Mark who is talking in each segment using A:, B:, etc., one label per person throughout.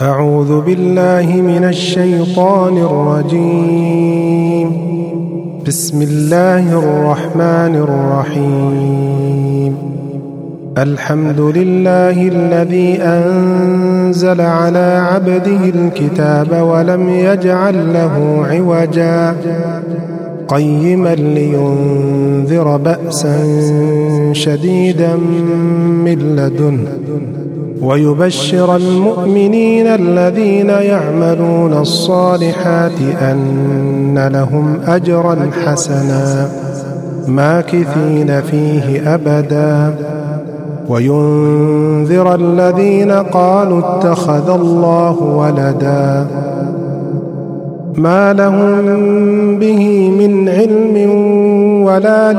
A: أعوذ بالله من الشيطان الرجيم. بسم الله الرحمن الرحيم. الحمد لله الذي أنزل على عبده الكتاب ولم يجعل له عوجا قيما لينذر بأسا شديدا من لدنه ويبشر المؤمنين الذين يعملون الصالحات أن لهم أجرا حسنا ماكثين فيه أبدا وينذر الذين قالوا اتخذ الله ولدا ما لهم به من علم ولا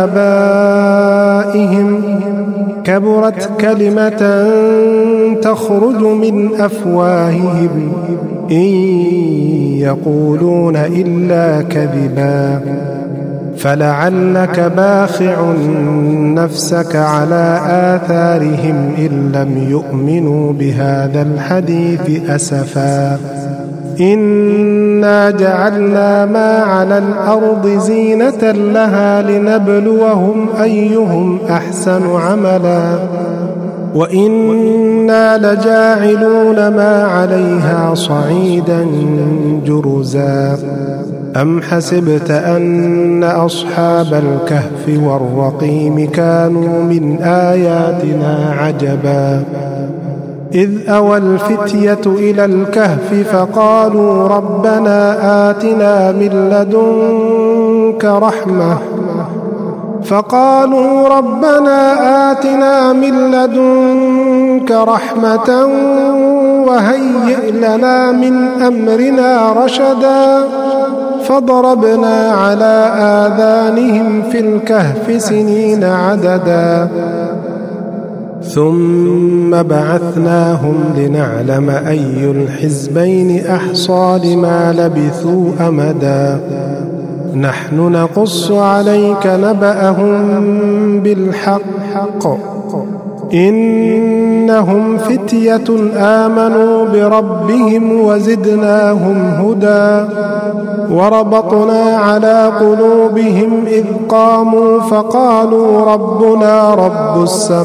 A: لآبائهم كبرت كلمة تخرج من أفواههم إن يقولون إلا كذبا فلعلك باخع نفسك على آثارهم إن لم يؤمنوا بهذا الحديث أسفا إنا جعلنا ما على الأرض زينة لها لنبلوهم أيهم أحسن عملا وإنا لجاعلون ما عليها صعيدا جرزا أم حسبت أن أصحاب الكهف والرقيم كانوا من آياتنا عجبا إذ أوى الفتية إلى الكهف فقالوا ربنا آتنا من لدنك رحمة وهيئ لنا من أمرنا رشدا فضربنا على آذانهم في الكهف سنين عددا ثم بعثناهم لنعلم أي الحزبين أحصى لما لبثوا أمدا نحن نقص عليك نبأهم بالحق إنهم فتية آمنوا بربهم وزدناهم هدى وربطنا على قلوبهم إذ قاموا فقالوا ربنا رب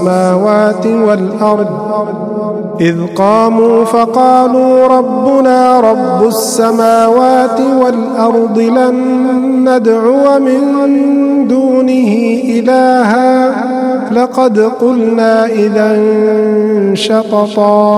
A: السماوات والأرض لن ندعو من دونه إلها لقد قلنا إذا شططا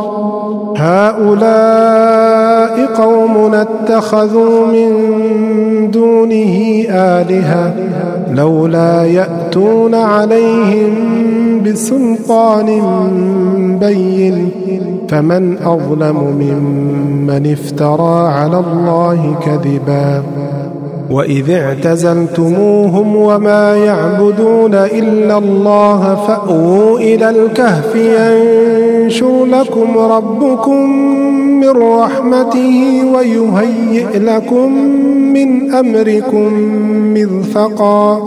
A: هؤلاء قومنا اتخذوا من دونه آلهة لولا يأتون عليهم بسلطان بين فمن أظلم ممن افترى على الله كذبا وإذ اعتزلتموهم وما يعبدون إلا الله فأووا إلى الكهف ينشر لكم ربكم من رحمته ويهيئ لكم من أمركم مرفقا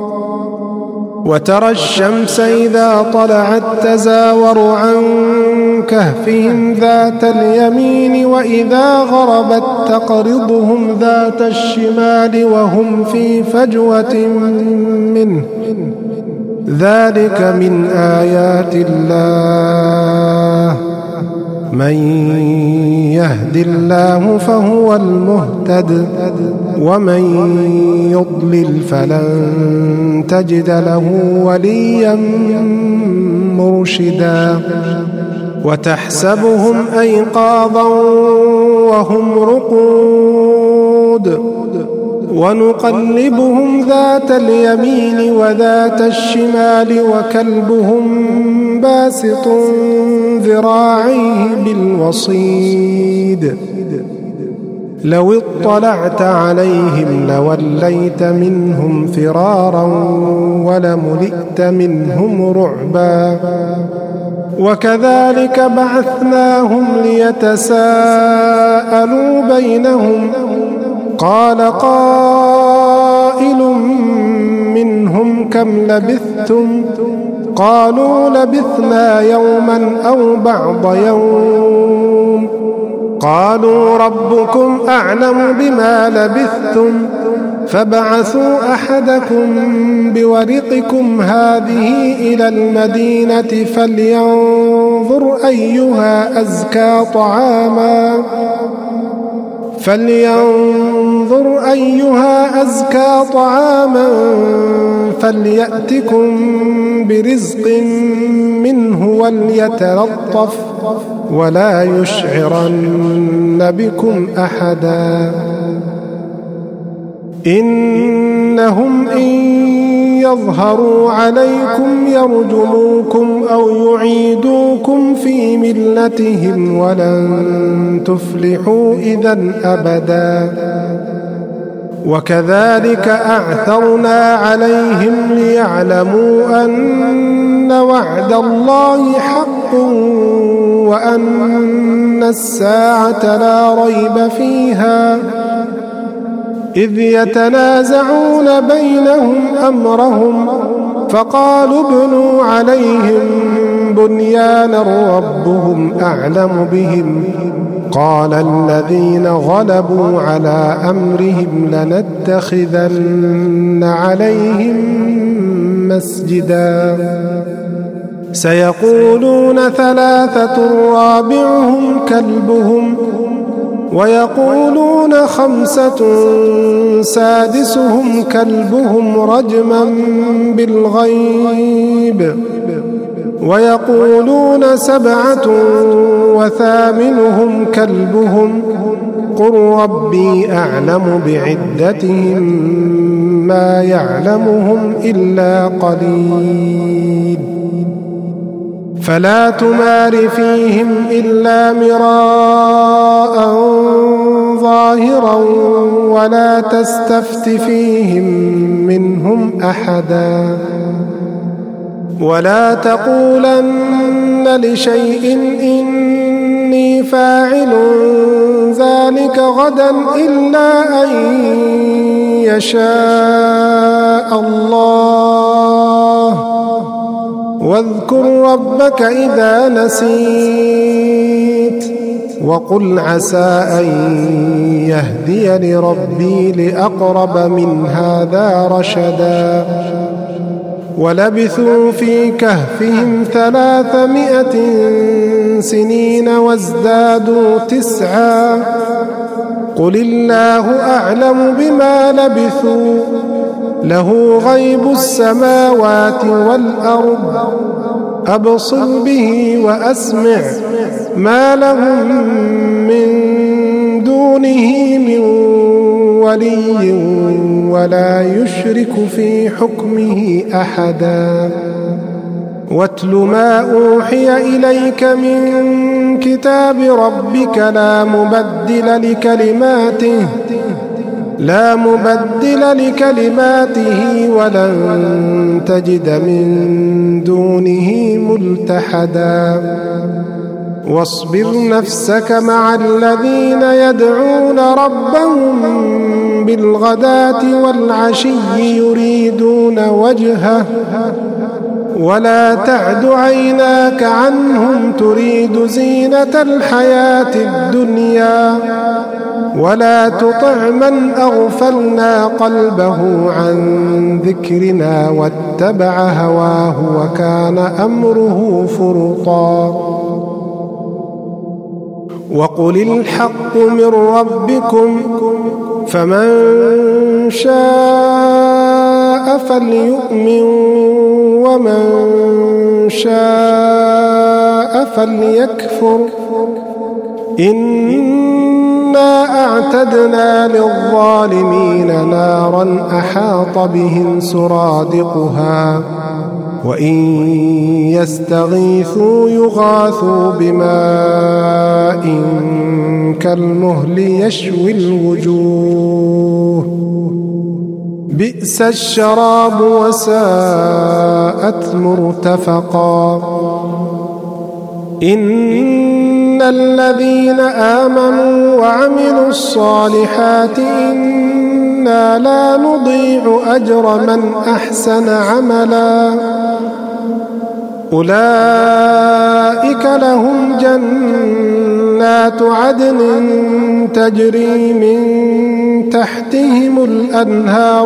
A: وترى الشمس إذا طلعت تزاور عن كهفهم ذات اليمين وإذا غربت تقرضهم ذات الشمال وهم في فجوة منه ذلك من آيات الله من يهد الله فهو المهتد ومن يضلل فلن تجد له وليا مرشدا وتحسبهم أيقاظا وهم رقود ونقلبهم ذات اليمين وذات الشمال وكلبهم باسط ذراعيه بالوصيد لو اطلعت عليهم لوليت منهم فرارا ولملئت منهم رعبا وكذلك بعثناهم ليتساءلوا بينهم قال قائل منهم كم لبثتم قالوا لبثنا يوما أو بعض يوم قالوا ربكم أعلم بما لبثتم فابعثوا أحدكم بورقكم هذه إلى المدينة فلينظر أيها أزكى طعاما فليأتكم برزق منه وليتلطف ولا يشعرن بكم أحدا إنهم إن يظهروا عليكم يرجموكم أو يعيدوكم في ملتهم ولن تفلحوا إذا أبدا وكذلك أعثرنا عليهم ليعلموا أن وعد الله حق وأن الساعة لا ريب فيها إذ يتنازعون بينهم أمرهم فقالوا ابنوا عليهم بنيانا ربهم أعلم بهم قال الذين غلبوا على أمرهم لنتخذن عليهم مسجدا سيقولون 3 رابعهم كلبهم ويقولون 5 سادسهم كلبهم رجما بالغيب ويقولون 7 وثامنهم كلبهم قل ربي أعلم بعدتهم ما يعلمهم إلا قليل فلا تمار فيهم إلا مراء ظاهرا ولا تستفت فيهم منهم أحدا ولا تقولن لشيء إني فاعل ذلك غدا إلا أن يشاء الله واذكر ربك إذا نسيت وقل عسى أن يهديني ربي لأقرب من هذا رشدا ولبثوا في كهفهم 300 سنين وازدادوا 9 قل الله أعلم بما لبثوا له غيب السماوات والأرض أبصر به وأسمع ما لهم من دونه من ولي ولا يشرك في حكمه أحدا واتل ما أوحي إليك من كتاب ربك لا مبدل لكلماته ولن تجد من دونه ملتحدا واصبر نفسك مع الذين يدعون ربهم بالغداة والعشي يريدون وجهه ولا تعد عيناك عنهم تريد زينة الحياة الدنيا ولا تطع من أغفلنا قلبه عن ذكرنا واتبع هواه وكان أمره فرطا وقل الحق من ربكم فمن شاء فليؤمن ومن شاء فليكفر إنا أعتدنا للظالمين نارا أحاط بهم سرادقها وإن يستغيثوا يغاثوا بماء كالمهل يشوي الوجوه بئس الشراب وساءت مرتفقا إن الذين آمنوا وعملوا الصالحات إنا لا نضيع أجر من أحسن عملا أولئك لهم جنات جنات عدن تجري من تحتهم الأنهار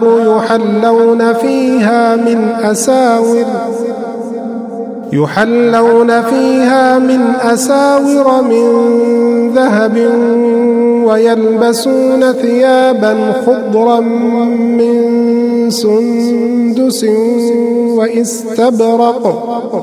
A: يحلون فيها من أساور من ذهب ويلبسون ثيابا خضرا من سندس واستبرق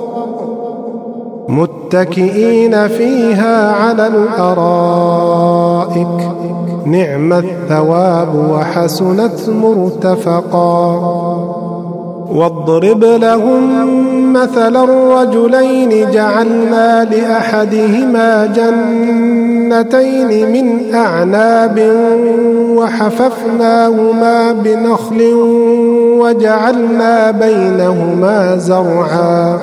A: متكئين فيها على الأرائك نعم الثواب وحسنت مرتفقا. واضرب لهم مثلا الرجلين جعلنا لأحدهما جنتين من أعناب وحففناهما بنخل وجعلنا بينهما زرعا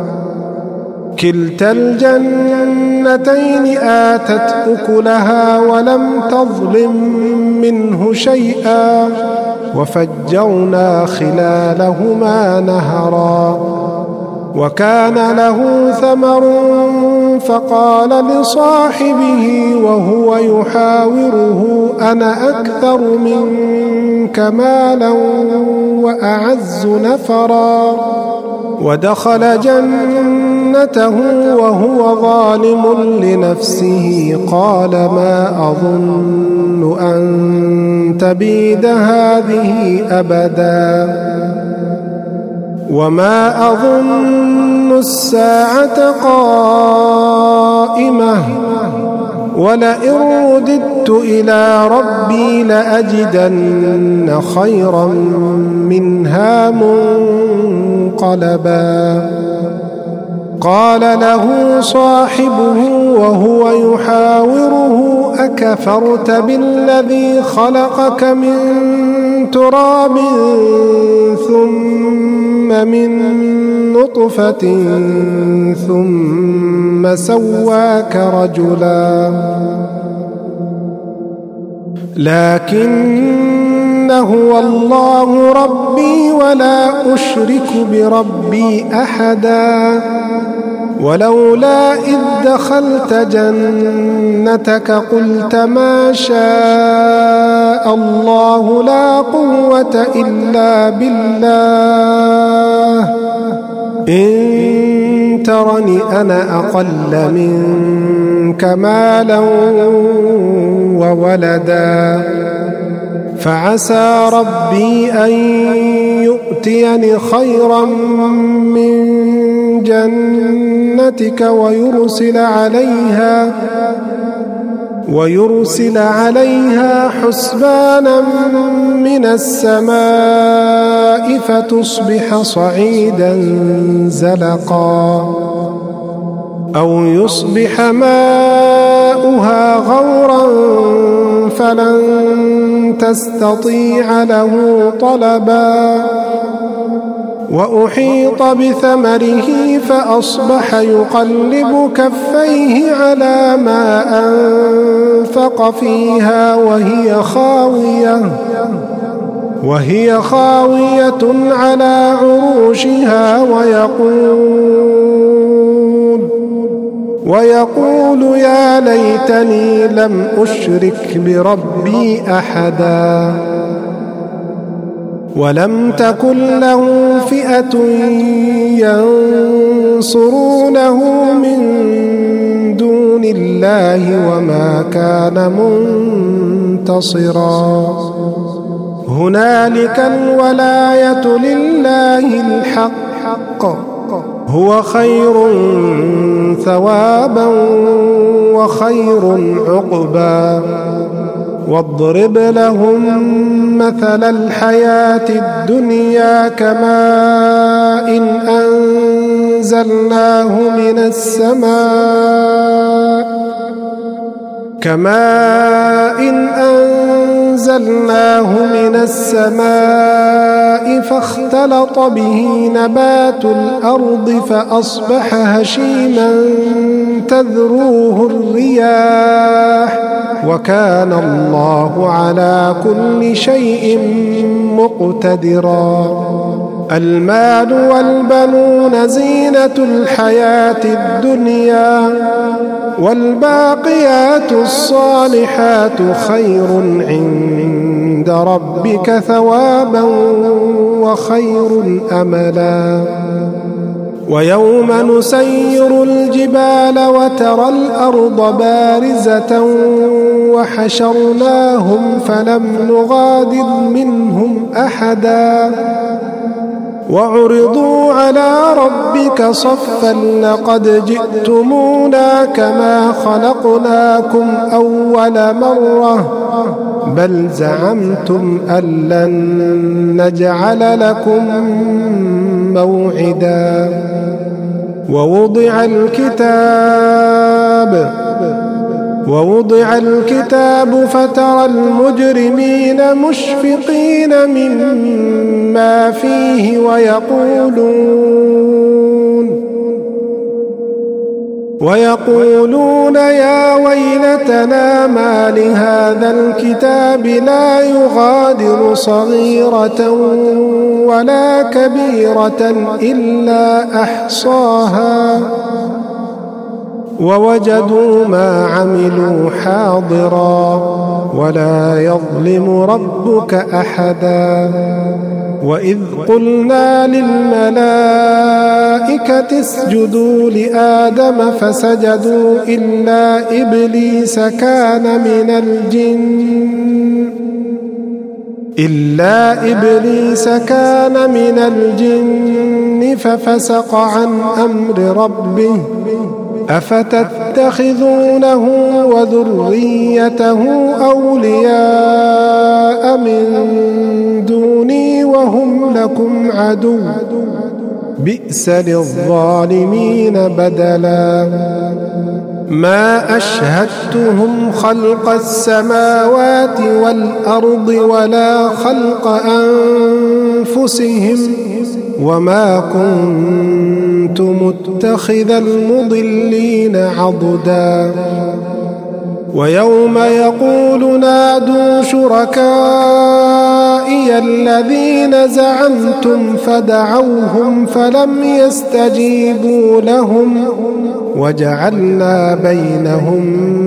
A: كلتا الجنتين آتت أكلها ولم تظلم منه شيئا وفجرنا خلالهما نهرا. وكان له ثمر فقال لصاحبه وهو يحاوره أنا أكثر منك مالا وأعز نفرا. ودخل جنته وهو ظالم لنفسه قال ما أظن أن تبيد هذه أبدا وما أظن الساعة قائمة ولئن رددت إلى ربي لأجدن خيرا منها منقلبا. قال له صاحبه وهو يحاوره أكفرت بالذي خلقك من تراب ثم من نطفة ثم سواك رجلا لكن هو الله ربي ولا أشرك بربي أحدا. ولولا إذ دخلت جنتك قلت ما شاء الله لا قوة إلا بالله إن ترني أنا أقل منك مالا وولدا فعسى ربي أن يؤتيني خيرا من جنتك ويرسل عليها حسبانا من السماء فتصبح صعيدا زلقا أو يصبح ماؤها غورا فلن تستطيع له طلبا. وأحيط بثمره فأصبح يقلب كفيه على ما أنفق فيها وهي خاوية على عروشها ويقول يا ليتني لم أشرك بربي أحدا. ولم تكن له فئة ينصرونه من دون الله وما كان منتصرا. هنالك الولاية لله الحق هو خير ثوابا وخير عقبا. واضرب لهم مثل الحياة الدنيا كماء أنزلناه من السماء فاختلط به نبات الأرض فأصبح هشيما تذروه الرياح وكان الله على كل شيء مقتدرا. المال والبنون زينة الحياة الدنيا والباقيات الصالحات خير عند ربك ثوابا وخير أملا ويوم نسير الجبال وترى الأرض بارزة وحشرناهم فلم نغادر منهم أحدا وعرضوا على ربك صفا لقد جئتمونا كما خلقناكم أول مرة بل زعمتم أن لن نجعل لكم موعدا ووضع الكتاب فترى المجرمين مشفقين مما فيه ويقولون يا ويلتنا ما لهذا الكتاب لا يغادر صغيرة ولا كبيرة إلا أحصاها ووجدوا ما عملوا حاضرا ولا يظلم ربك أحدا وإذ قلنا للملائكة اسجدوا لآدم فسجدوا إلا إبليس كان من الجن ففسق عن أمر ربه أفتتخذونه وذريته أولياء من دوني وهم لكم عدو بئس للظالمين بدلا ما أشهدتهم خلق السماوات والأرض ولا خلق أنفسهم وما كنت متخذ المضلين عضدا ويوم يقول نادوا شركائي الذين زعمتم فدعوهم فلم يستجيبوا لهم وجعلنا بينهم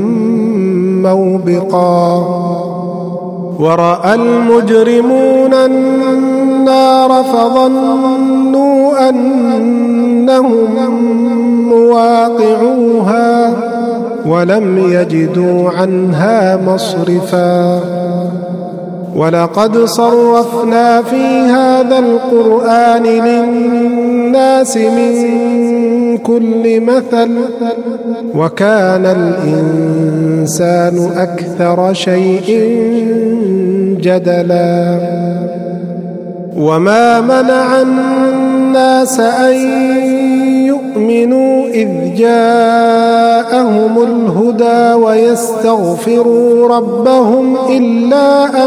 A: موبقا ورأى المجرمون النار فظنوا أنهم مواقعوها ولم يجدوا عنها مصرفا ولقد صرفنا في هذا القرآن للناس من كل مثل وكان الإنسان أكثر شيء جدلا وما منع الناس أن يؤمنوا إذ جاءهم الهدى ويستغفروا ربهم إلا أن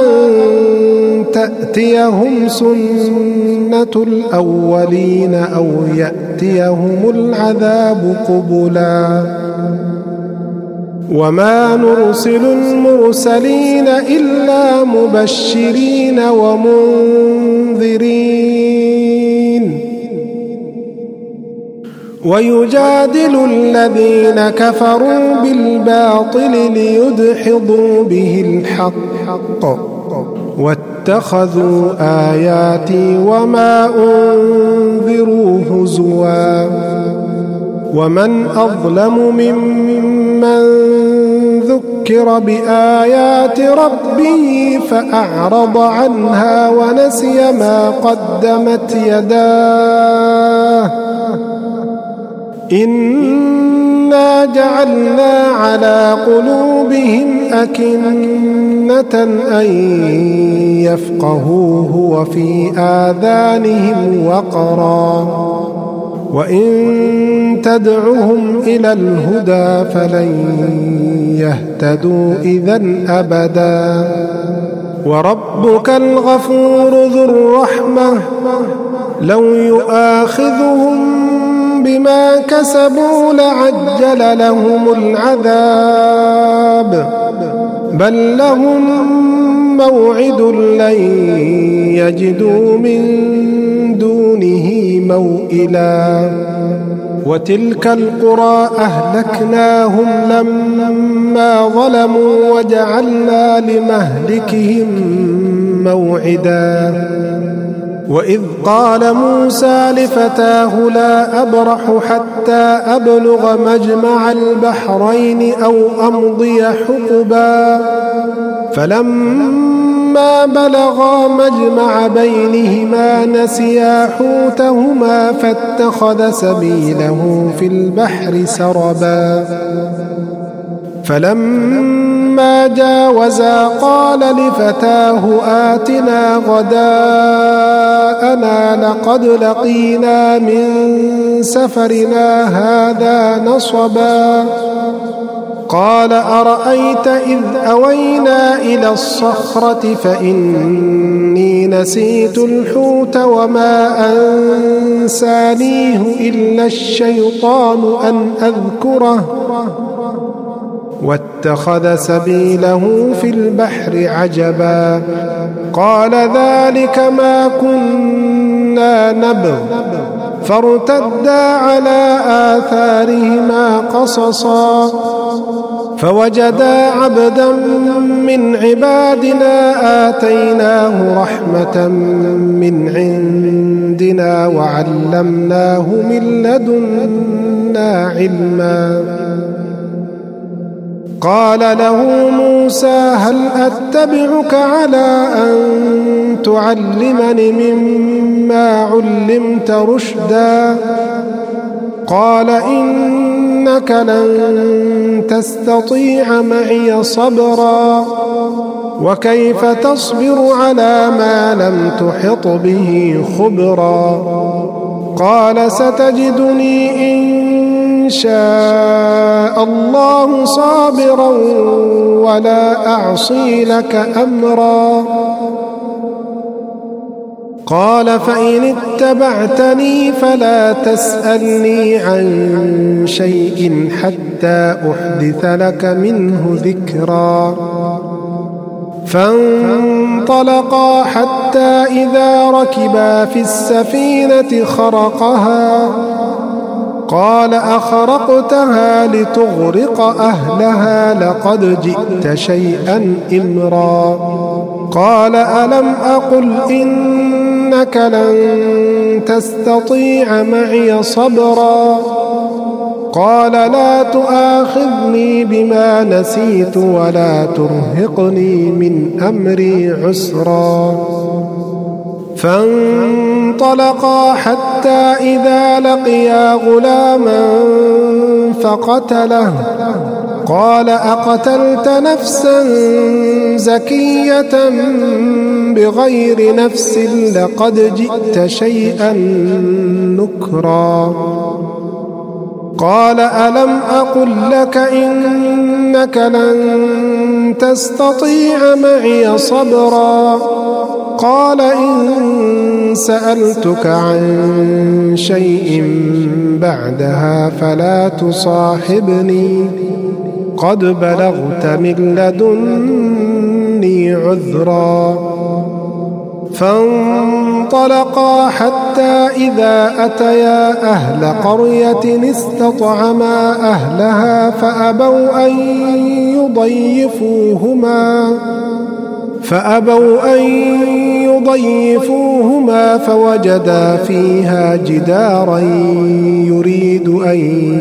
A: تأتيهم سنة الأولين أو يأتيهم العذاب قبلا وما نرسل المرسلين إلا مبشرين ومنذرين ويجادل الذين كفروا بالباطل ليدحضوا به الحق واتخذوا آياتي وما أنذروا هزوا ومن أظلم ممن ذكر بآيات ربه فأعرض عنها ونسي ما قدمت يداه إنا جعلنا على قلوبهم أكنة أن يفقهوه وفي آذانهم وقرا وإن تدعهم إلى الهدى فلن يهتدوا إذن أبدا وربك الغفور ذو الرحمة لو يؤاخذهم بما كسبوا لعجل لهم العذاب بل لهم موعد لن يجدوا من دونه موئلا وتلك القرى أهلكناهم لما ظلموا وجعلنا لمهلكهم موعدا وإذ قال موسى لفتاه لا أبرح حتى أبلغ مجمع البحرين أو أمضي حقبا فلما بلغا مجمع بينهما نسيا حوتهما فاتخذ سبيله في البحر سربا فلما جاوزا قال لفتاه آتنا غداءنا لقد لقينا من سفرنا هذا نصبا قال أرأيت إذ أوينا إلى الصخرة فإني نسيت الحوت وما أنسانيه إلا الشيطان أن أذكره واتخذ سبيله في البحر عجبا قال ذلك ما كنا نبغ فارتدا على آثارهما قصصا فوجدا عبدا من عبادنا آتيناه رحمة من عندنا وعلمناه من لدنا علما قال له موسى هل أتبعك على أن تعلمني مما علمت رشدا قال إنك لن تستطيع معي صبرا وكيف تصبر على ما لم تحط به خبرا قال ستجدني إن شاء الله صابرا ولا أعصي لك أمرا قال فإن اتبعتني فلا تسألني عن شيء حتى أحدث لك منه ذكرا فانطلقا حتى إذا ركبا في السفينة خرقها قال أخرقتها لتغرق أهلها لقد جئت شيئا إمرا قال ألم أقل إنك لن تستطيع معي صبرا قال لا تؤاخذني بما نسيت ولا ترهقني من أمري عسرا فانطلقا حتى إذا لقيا غلاما فقتله قال أقتلت نفسا زكية بغير نفس لقد جئت شيئا نكرا قال ألم أقل لك إنك لن تستطيع معي صبرا قال إن سألتك عن شيء بعدها فلا تصاحبني قد بلغت من لدني عذرا فانطلقا حتى إذا أتيا أهل قرية استطعما أهلها فأبوا أن يضيفوهما فوجدا فيها جدارا يريد أن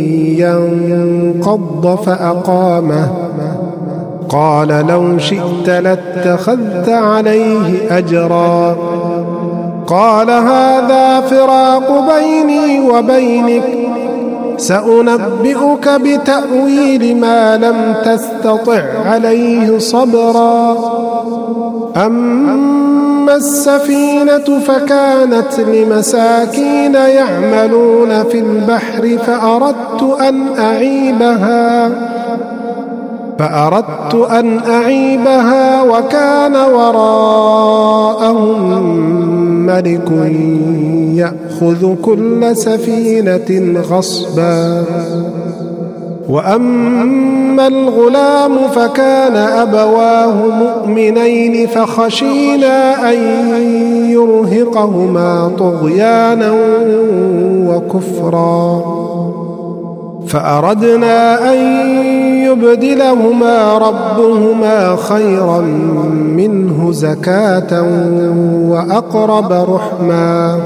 A: ينقض فأقامه قال لو شئت لاتخذت عليه أجرا قال هذا فراق بيني وبينك سأنبئك بتأويل ما لم تستطع عليه صبرا أما السفينة فكانت لمساكين يعملون في البحر فأردت أن أعيبها وكان وراءهم ملك يأخذ كل سفينة غصبا وأما الغلام فكان أبواه مؤمنين فخشينا أن يرهقهما طغيانا وكفرا فأردنا أن يبدلهما ربهما خيرا منه زكاة وأقرب رحما.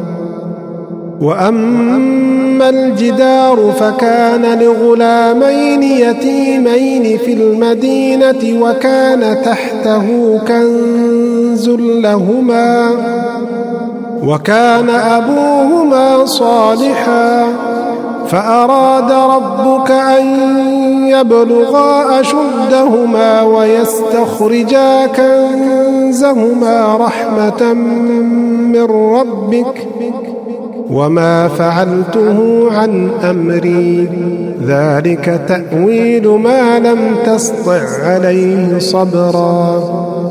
A: وأما الجدار فكان لغلامين يتيمين في المدينة وكان تحته كنز لهما وكان أبوهما صالحا فأراد ربك أن يبلغا أشدهما ويستخرجا كنزهما رحمة من ربك وما فعلته عن أمري ذلك تأويل ما لم تسطع عليه صبرا.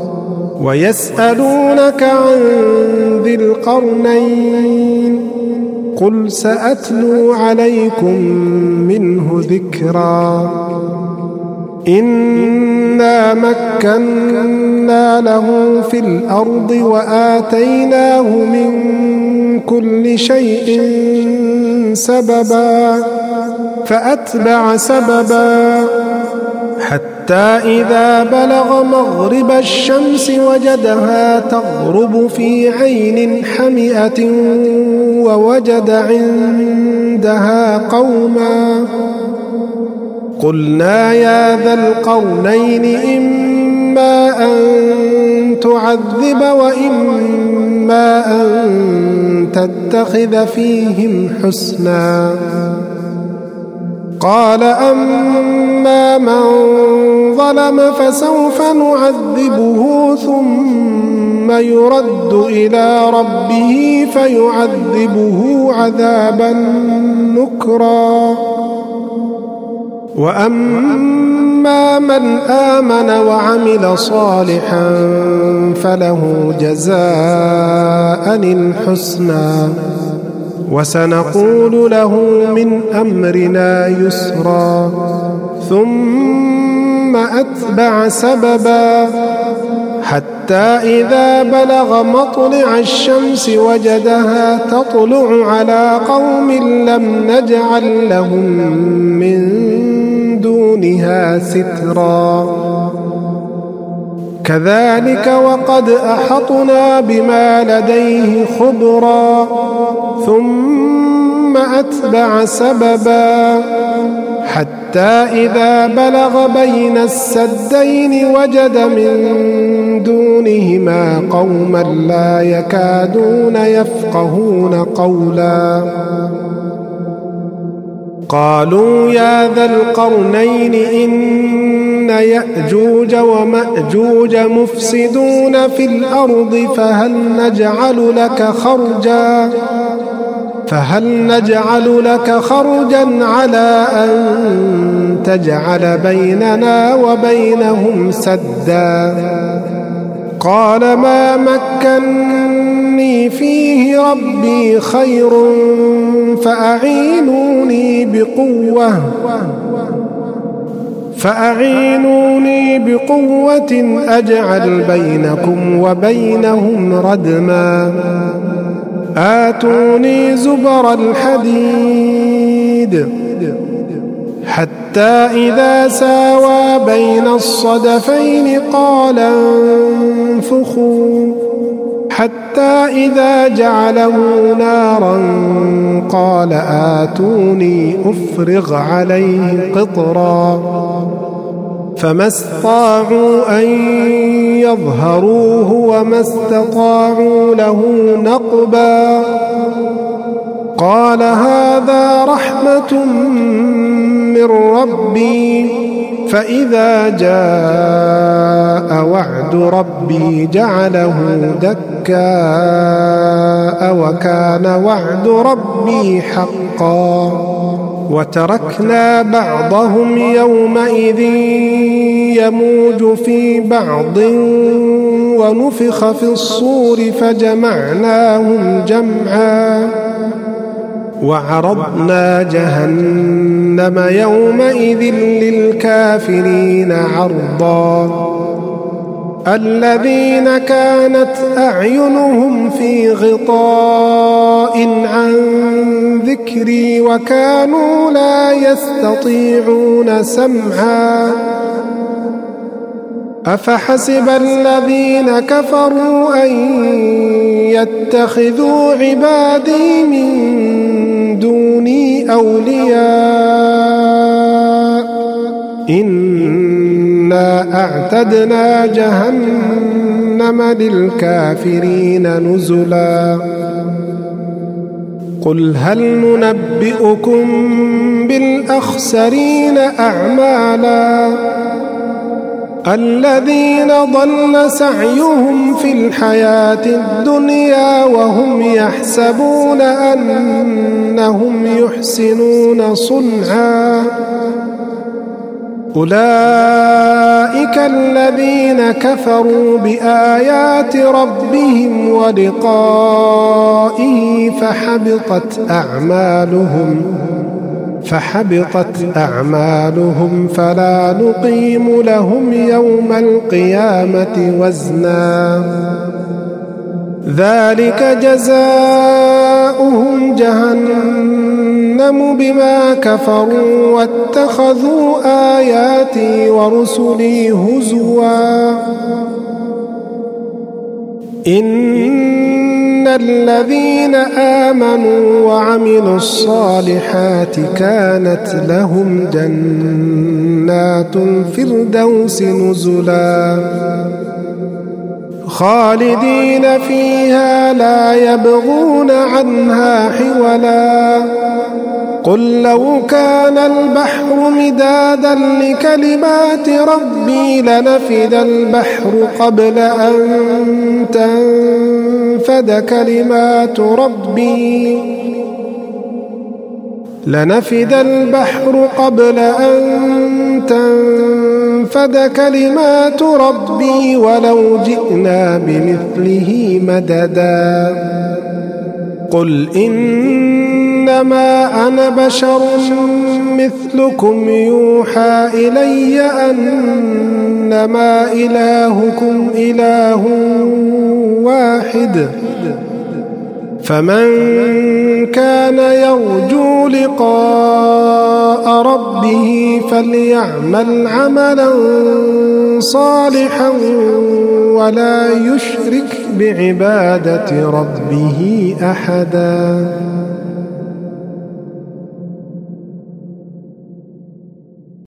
A: ويسألونك عن ذي القرنين قل سأتلو عليكم منه ذكرا. إنا مكنا له في الأرض وآتيناه من كل شيء سببا فأتبع سببا حتى إذا بلغ مغرب الشمس وجدها تغرب في عين حمئة ووجد عندها قوما قلنا يا ذا القرنين إما أن تعذب وإما أن تتخذ فيهم حسنا. قال أما من ظلم فسوف نعذبه ثم يرد إلى ربه فيعذبه عذابا نكرا. وأما من آمن وعمل صالحا فله جزاء الحسنى وسنقول له من أمرنا يسرا. ثم أتبع سببا حتى إذا بلغ مطلع الشمس وجدها تطلع على قوم لم نجعل لهم من دونها سترا. كذلك وقد أحطنا بما لديه خبرا. ثم أتبع سببا حتى إذا بلغ بين السدين وجد من دونهما قوما لا يكادون يفقهون قولا. قالوا يا ذا القرنين إن يأجوج ومأجوج مفسدون في الأرض فهل نجعل لك خرجا على أن تجعل بيننا وبينهم سدا. قال ما مكني فيه ربي خير فأعينوني بقوة أجعل بينكم وبينهم ردما. آتوني زبر الحديد حتى إذا ساوى بين الصدفين قال انفخوا حتى إذا جعله نارا قال آتوني أفرغ عليه قطرا. فما استطاعوا أن يظهروه وما استطاعوا له نقبا. قال هذا رحمة من ربي فإذا جاء وعد ربي جعله دكاء وكان وعد ربي حقا. وتركنا بعضهم يومئذ يموج في بعض ونفخ في الصور فجمعناهم جمعا. وعرضنا جهنم يومئذ للكافرين عرضا. الذين كانت أعينهم في غطاء عن ذكري وكانوا لا يستطيعون سمعا أفحسب الذين كفروا أن يتخذوا عبادي من دوني أولياء إنا أعتدنا جهنم للكافرين نزلا قل هل ننبئكم بالأخسرين أعمالا الذين ضل سعيهم في الحياة الدنيا وهم يحسبون أنهم يحسنون صنعا أولئك الذين كفروا بآيات ربهم ولقائه فحبطت أعمالهم فلا نقيم لهم يوم القيامة وزنا ذلك جزاؤهم جهنم بما كفروا واتخذوا آياتي ورسلي هزوا إن الذين آمنوا وعملوا الصالحات كانت لهم جنات الفردوس نزلا خالدين فيها لا يبغون عنها حولا قل لو كان البحر مدادا لكلمات ربي لنفد البحر قبل أن تنفد كلمات ربي ولو جئنا بمثله مددا قل إنما أنا بشر مثلكم يوحى إلي أنما إلهكم إله واحد فمن كان يرجو لقاء ربه فليعمل عملا صالحا ولا يشرك بعبادة ربه أحدا.